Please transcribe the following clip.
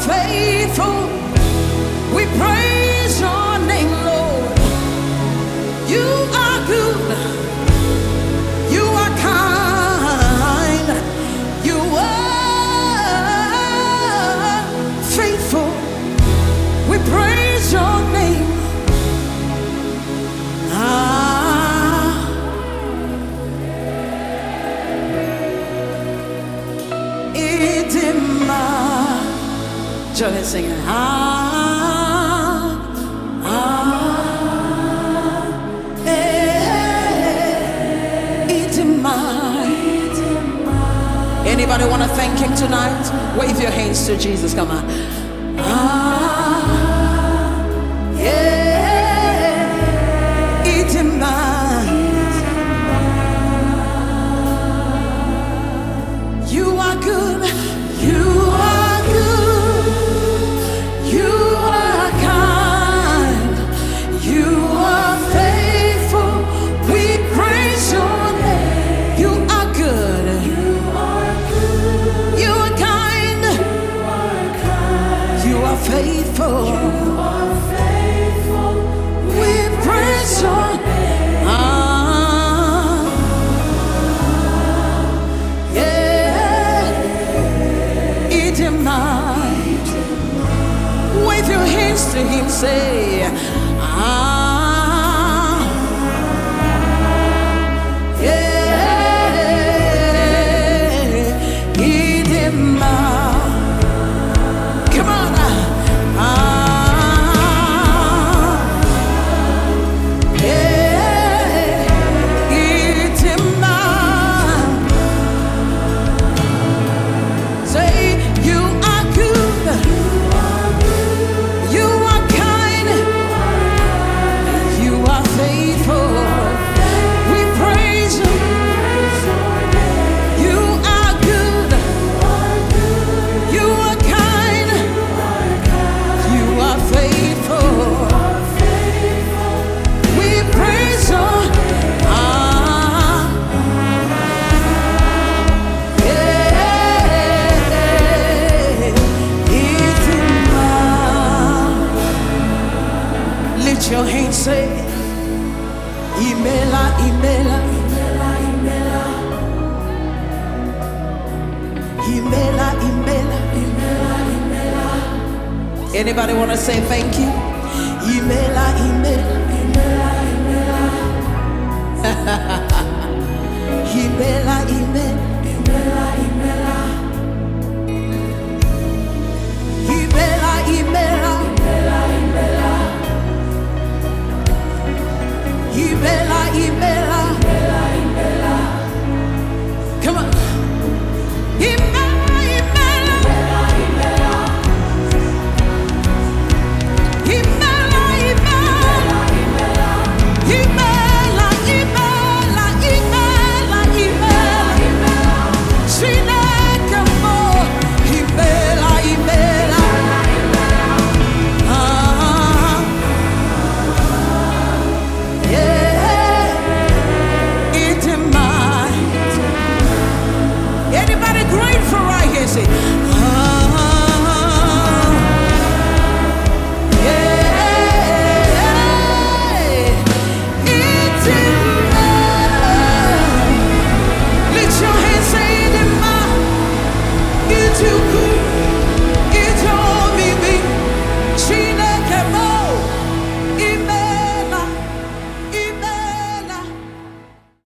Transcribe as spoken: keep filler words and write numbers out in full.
faithful. We praise your name, Lord. You are good. You are kind. You are faithful. We praise your name. Ah, Idima. Join us singing. Ah, ah, eh, Idima. Anybody want to thank him tonight? Wave your hands to Jesus. Come on. Ah, yeah, Idima. You are good. You are good. You are kind. You are faithful. We praise your name. You are good. You are good. You are kind. You are faithful. You are faithful. We praise your name. Ah, yeah. Idima. Wave your hands to him, say, ah, yeah, Idima. Come on, ah, yeah, Idima. Say, you are good. You are kind. You are faithful. We praise you. You are good. You are kind. You are faithful. We praise you. Ah, yeah. Idima. Lift your hands, say, Imela, Imela, Imela, Imela, Imela. Anybody want to say thank you? Imela, Imela, Imela, Imela, Imela.